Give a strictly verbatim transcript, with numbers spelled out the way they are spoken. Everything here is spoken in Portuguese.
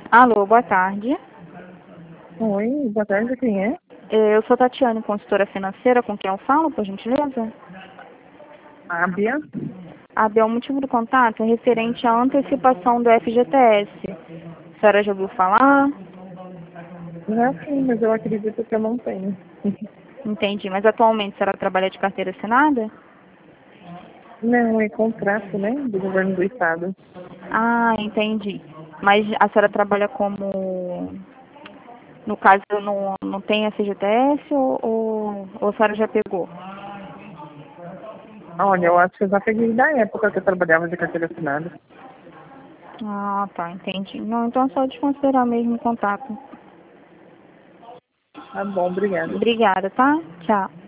Alô, boa tarde. Oi, boa tarde, quem é? É, Eu sou Tatiane, consultora financeira, com quem eu falo, por gentileza? Ábia? A Bel, o motivo do contato é referente à antecipação do F G T S. A senhora já ouviu falar? Não, sim, mas eu acredito que eu não tenho. Entendi, mas atualmente a senhora trabalha de carteira assinada? Não, é contrato, né, do governo do estado. Ah, entendi. Mas a senhora trabalha como... No caso, não, não tem F G T S ou, ou, ou a senhora já pegou? Olha, eu acho que eu já peguei da época que eu trabalhava de carteira assinada. Ah, tá, entendi. Não, então é só desconsiderar mesmo o contato. Tá bom, obrigada. Obrigada, tá? Tchau.